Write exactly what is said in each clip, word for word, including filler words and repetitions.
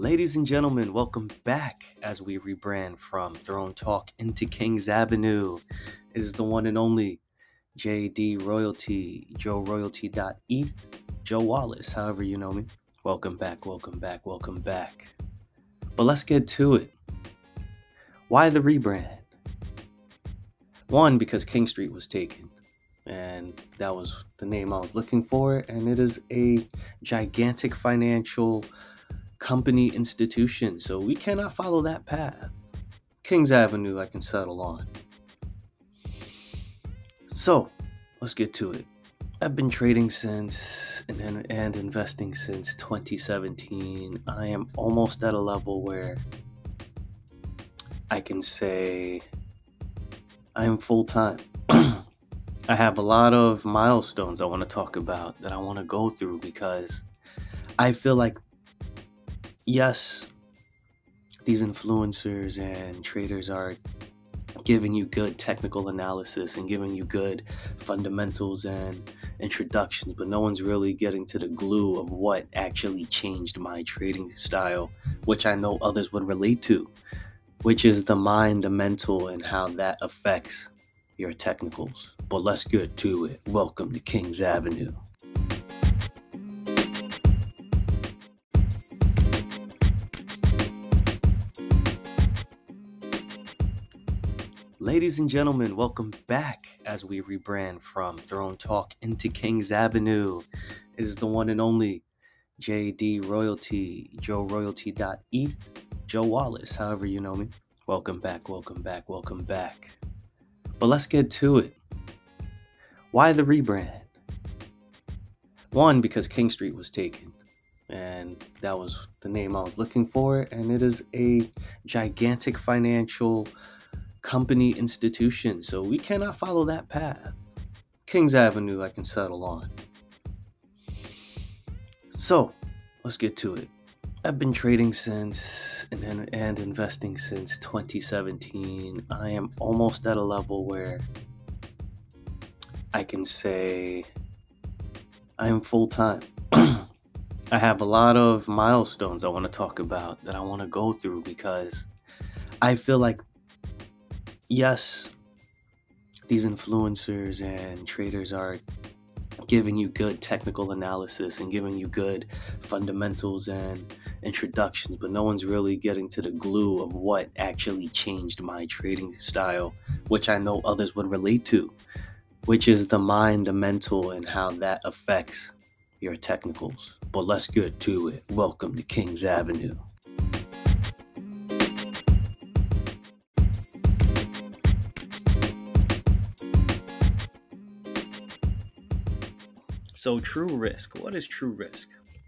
Ladies and gentlemen, welcome back as we rebrand from Throne Talk into Kings Avenue. It is the one and only J D Royalty, Joe Royalty dot E T H, Joe Wallace, however you know me. Welcome back, welcome back, welcome back. But let's get to it. Why the rebrand? One, because King Street was taken, and that was the name I was looking for, and it is a gigantic financial company institution, so we cannot follow that path. Kings Avenue I can settle on. So let's get to it. I've been trading since and, and investing since twenty seventeen. I am almost at a level where I can say I am full-time. I have a lot of milestones I want to talk about that I want to go through because I feel like yes, these influencers and traders are giving you good technical analysis and giving you good fundamentals and introductions, but no one's really getting to the glue of what actually changed my trading style, which I know others would relate to, which is the mind, the mental, and how that affects your technicals. But let's get to it. Welcome to Kings Avenue. Ladies and gentlemen, welcome back as we rebrand from Throne Talk into Kings Avenue. It is the one and only J D Royalty, Joe Royalty dot E T H, Joe Wallace, however you know me. Welcome back, welcome back, welcome back. But let's get to it. Why the rebrand? One, because King Street was taken, and that was the name I was looking for, and it is a gigantic financial company institution, so we cannot follow that path. Kings Avenue I can settle on. So let's get to it. I've been trading since and, and investing since twenty seventeen. I am almost at a level where I can say I am full-time. I have a lot of milestones I want to talk about that I want to go through because I feel like yes, these influencers and traders are giving you good technical analysis and giving you good fundamentals and introductions, but no one's really getting to the glue of what actually changed my trading style, which I know others would relate to, which is the mind, the mental, and how that affects your technicals. But let's get to it. Welcome to Kings Avenue. So true risk. What is true risk?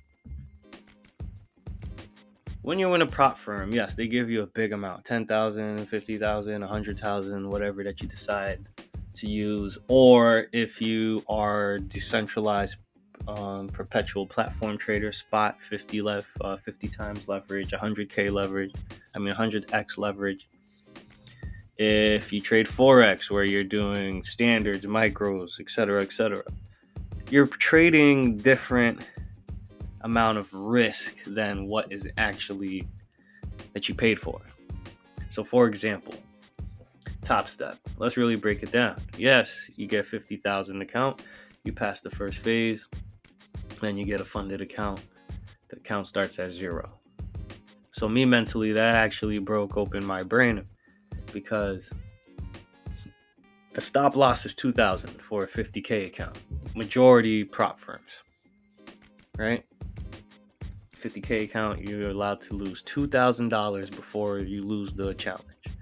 When you're in a prop firm, yes, they give you a big amount, ten thousand, fifty thousand, one hundred thousand, whatever that you decide to use. Or if you are decentralized um, perpetual platform trader, spot fifty left, uh, fifty times leverage, one hundred K leverage, I mean one hundred X leverage. If you trade Forex, where you're doing standards, micros, et cetera, et cetera, you're trading different amount of risk than what is actually that you paid for. So for example, Top Step, let's really break it down. Yes, you get fifty thousand account, you pass the first phase, then you get a funded account. The account starts at zero. So me mentally, that actually broke open my brain because the stop loss is two thousand for a fifty K account. Majority prop firms, right? fifty K account, you're allowed to lose two thousand dollars before you lose the challenge.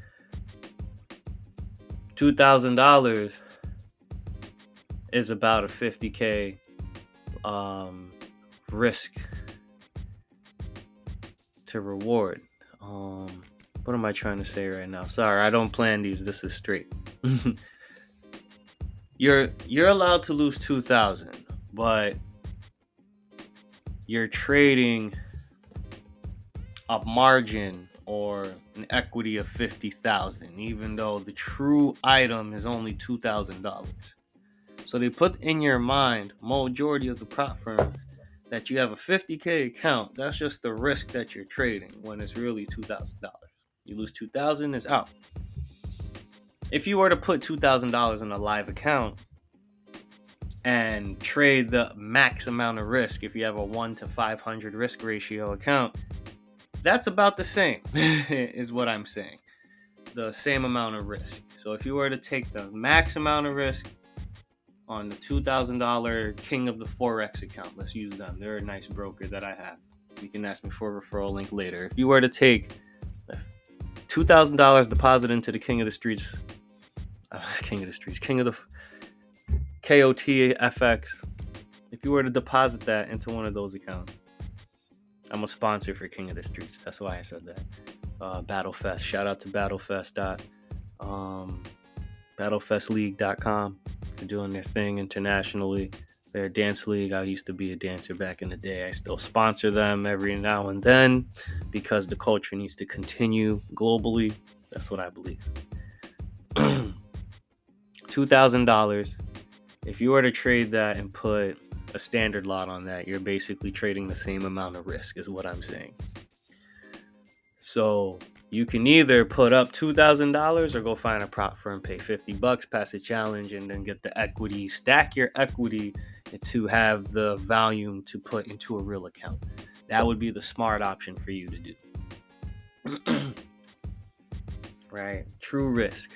two thousand dollars is about a fifty K um, risk to reward. Um, what am I trying to say right now? Sorry, I don't plan these. This is straight. You're you're allowed to lose two thousand, but you're trading a margin or an equity of fifty thousand, even though the true item is only two thousand dollars. So they put in your mind, majority of the prop firms, that you have a fifty K account, that's just the risk that you're trading when it's really two thousand dollars. You lose two thousand dollars, it's out. If you were to put two thousand dollars in a live account and trade the max amount of risk, if you have a one to five hundred risk ratio account, that's about the same, is what I'm saying. The same amount of risk. So if you were to take the max amount of risk on the two thousand dollars King of the Forex account, let's use them. They're a nice broker that I have. You can ask me for a referral link later. If you were to take two thousand dollars deposit into the King of the Streets, uh, King of the Streets, King of the K O T F X, if you were to deposit that into one of those accounts, I'm a sponsor for King of the Streets. That's why I said that. Uh, Battlefest. Shout out to Battlefest. Dot, um, Battlefest League dot com. They're doing their thing internationally. They're a dance league. I used to be a dancer back in the day. I still sponsor them every now and then because the culture needs to continue globally. That's what I believe. two thousand dollars. If you were to trade that and put a standard lot on that, you're basically trading the same amount of risk, is what I'm saying. So you can either put up two thousand dollars or go find a prop firm, pay fifty bucks, pass a challenge, and then get the equity, stack your equity to have the volume to put into a real account. That would be the smart option for you to do. Right? True risk.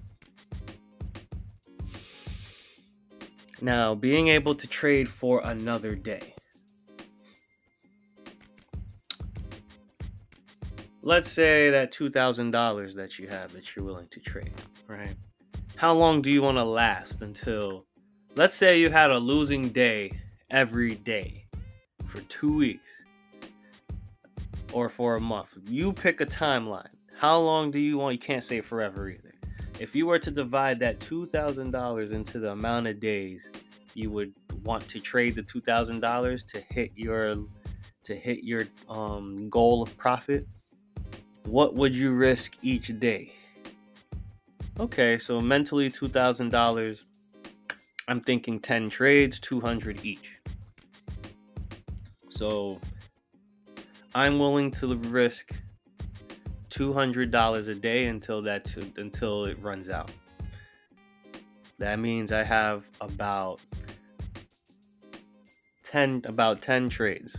Now, being able to trade for another day. Let's say that two thousand dollars that you have that you're willing to trade, right? How long do you want to last until, let's say you had a losing day every day for two weeks or for a month. You pick a timeline. How long do you want? You can't say forever either. If you were to divide that two thousand dollars into the amount of days you would want to trade the two thousand dollars to hit your to hit your um, goal of profit, what would you risk each day? Okay, so mentally two thousand dollars, I'm thinking ten trades, two hundred dollars each. So I'm willing to risk two hundred dollars a day until that to, until it runs out. That means I have about ten about ten trades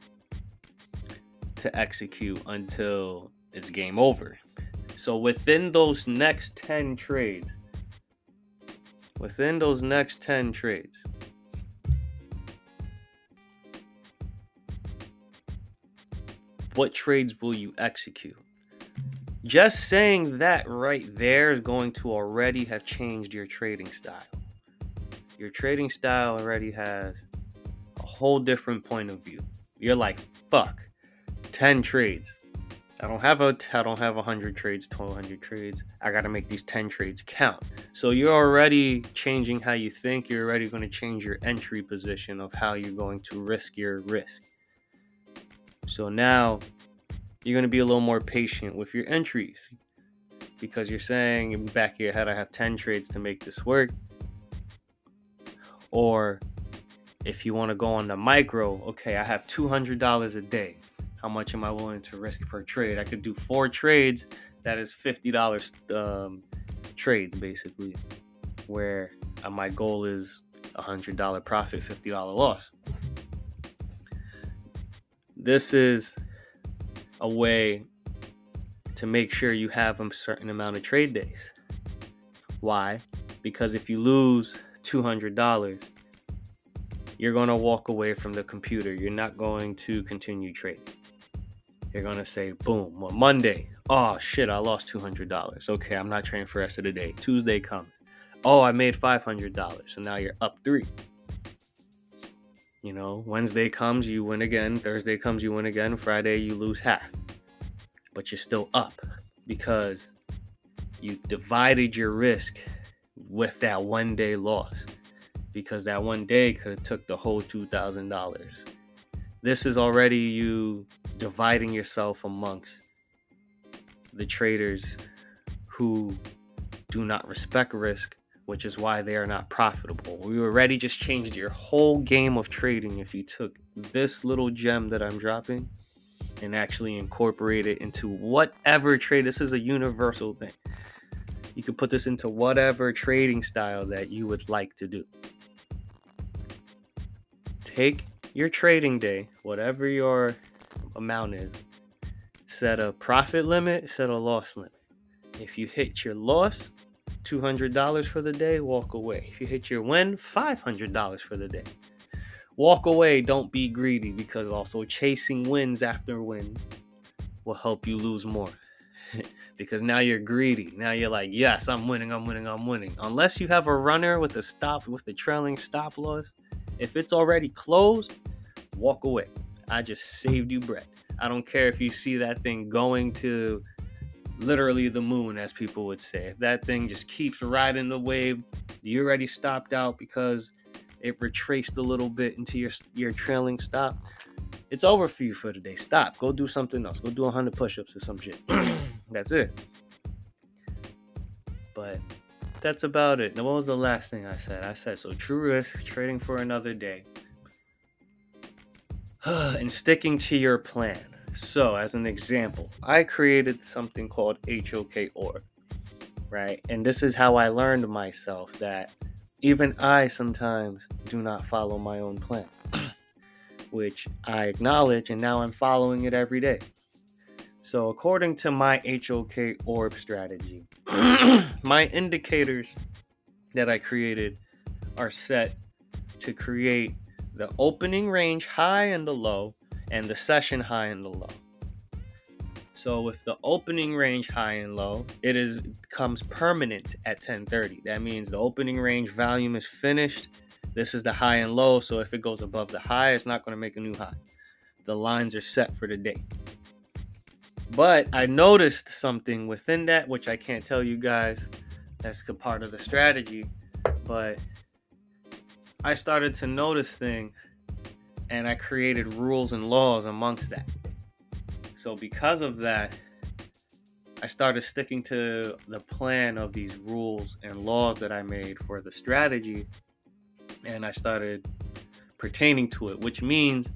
to execute until it's game over. So within those next ten trades, within those next ten trades, what trades will you execute? Just saying that right there is going to already have changed your trading style. Your trading style already has a whole different point of view. You're like, fuck, ten trades. I don't have a, I don't have one hundred trades, twelve hundred trades. I got to make these ten trades count. So you're already changing how you think. You're already going to change your entry position of how you're going to risk your risk. So now you're going to be a little more patient with your entries because you're saying in the back of your head, I have ten trades to make this work. Or if you want to go on the micro, okay, I have two hundred dollars a day. How much am I willing to risk per trade? I could do four trades. That is fifty dollars um, trades, basically, where uh, my goal is one hundred dollars profit, fifty dollars loss. This is a way to make sure you have a certain amount of trade days. Why? Because if you lose two hundred dollars, you're going to walk away from the computer. You're not going to continue trading. You're going to say, boom, well, Monday, oh shit, I lost two hundred dollars. Okay, I'm not trading for the rest of the day. Tuesday comes. Oh, I made five hundred dollars. So now you're up three. You know, Wednesday comes, you win again. Thursday comes, you win again. Friday, you lose half. But you're still up because you divided your risk with that one day loss. Because that one day could have took the whole two thousand dollars. This is already you dividing yourself amongst the traders who do not respect risk, which is why they are not profitable. We already just changed your whole game of trading if you took this little gem that I'm dropping and actually incorporate it into whatever trade. This is a universal thing. You can put this into whatever trading style that you would like to do. Take your trading day, whatever your amount is, set a profit limit, set a loss limit. If you hit your loss, two hundred dollars for the day, walk away. If you hit your win, five hundred dollars for the day. Walk away, don't be greedy, because also chasing wins after win will help you lose more. Because now you're greedy. Now you're like, yes, I'm winning, I'm winning, I'm winning. Unless you have a runner with a stop, with the trailing stop loss, if it's already closed, walk away. I just saved you bread. I don't care if you see that thing going to literally the moon, as people would say. If that thing just keeps riding the wave, you already stopped out because it retraced a little bit into your your trailing stop. It's over for you for the day. Stop. Go do something else. Go do one hundred push-ups or some shit. That's it. But that's about it. Now, what was the last thing I said? I said, so true risk, trading for another day, and sticking to your plan. So, as an example, I created something called H O K Orb, right? And this is how I learned myself that even I sometimes do not follow my own plan, which I acknowledge, and now I'm following it every day. So according to my H O K Orb strategy, my indicators that I created are set to create the opening range high and the low, and the session high and the low. So with the opening range high and low, it is becomes permanent at ten thirty. That means the opening range volume is finished. This is the high and low, so if it goes above the high, it's not going to make a new high. The lines are set for the day. But I noticed something within that, which I can't tell you guys. That's a part of the strategy. But I started to notice things, and I created rules and laws amongst that. So because of that, I started sticking to the plan of these rules and laws that I made for the strategy, and I started pertaining to it, which means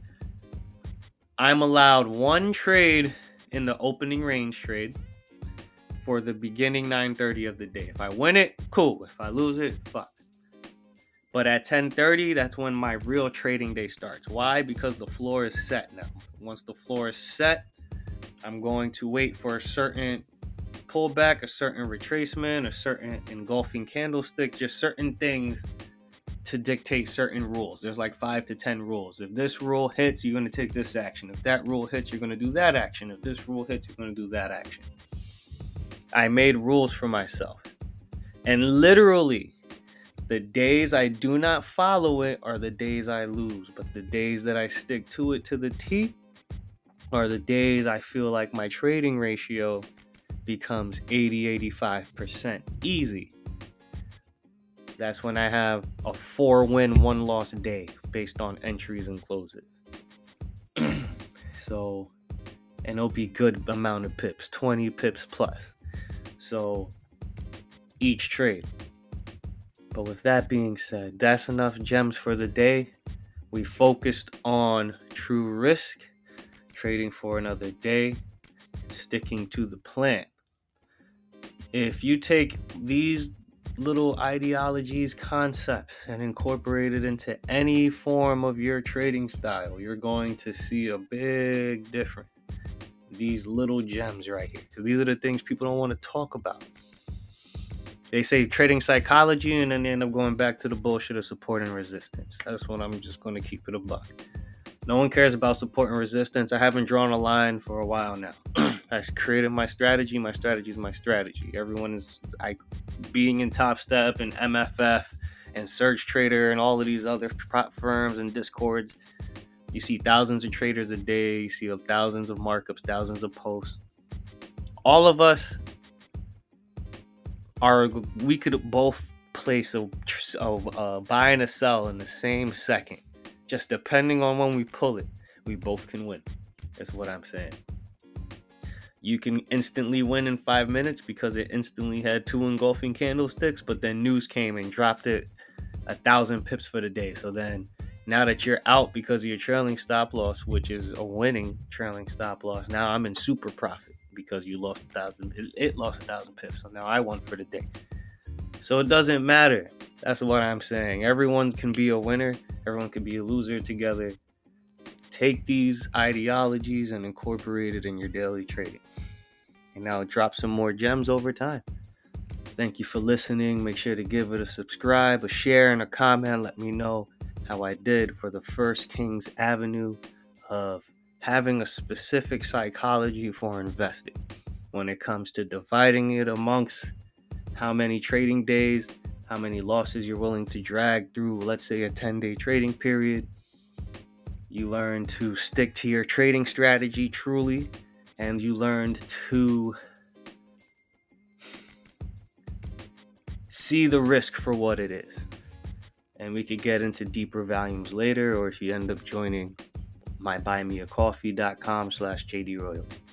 I'm allowed one trade in the opening range trade for the beginning nine thirty of the day. If I win it, cool. If I lose it, fuck. But at ten thirty, that's when my real trading day starts. Why? Because the floor is set now. Once the floor is set, I'm going to wait for a certain pullback, a certain retracement, a certain engulfing candlestick, just certain things to dictate certain rules. There's like five to ten rules. If this rule hits, you're going to take this action. If that rule hits, you're going to do that action. If this rule hits, you're going to do that action. I made rules for myself. And literally, the days I do not follow it are the days I lose. But the days that I stick to it to the T are the days I feel like my trading ratio becomes eighty, eighty-five percent easy. That's when I have a four win, one loss day based on entries and closes. So, and it'll be good amount of pips, twenty pips plus. So, each trade. But with that being said, that's enough gems for the day. We focused on true risk, trading for another day, sticking to the plan. If you take these little ideologies, concepts, and incorporate it into any form of your trading style, you're going to see a big difference. These little gems right here, because these are the things people don't want to talk about. They say trading psychology, and then they end up going back to the bullshit of support and resistance. That's what I'm just going to keep it a buck. No one cares about support and resistance. I haven't drawn a line for a while now. I created my strategy. My strategy is my strategy. Everyone is I, being in Top Step and M F F and Surge Trader and all of these other prop firms and discords. You see thousands of traders a day. You see thousands of markups, thousands of posts. All of us are, we could both place a, a, a buy and a sell in the same second. Just depending on when we pull it, we both can win. That's what I'm saying. You can instantly win in five minutes because it instantly had two engulfing candlesticks, but then news came and dropped it a thousand pips for the day. So then now that you're out because of your trailing stop loss, which is a winning trailing stop loss, now I'm in super profit because you lost a thousand. It, it lost a thousand pips. So now I won for the day. So it doesn't matter. That's what I'm saying. Everyone can be a winner. Everyone can be a loser together. Take these ideologies and incorporate it in your daily trading. And now drop some more gems over time. Thank you for listening. Make sure to give it a subscribe, a share, and a comment. Let me know how I did for the first King's Avenue of having a specific psychology for investing when it comes to dividing it amongst how many trading days, how many losses you're willing to drag through, let's say, a ten-day trading period. You learn to stick to your trading strategy truly, and you learned to see the risk for what it is. And we could get into deeper volumes later, or if you end up joining my buymeacoffee.com slash JD Royalty.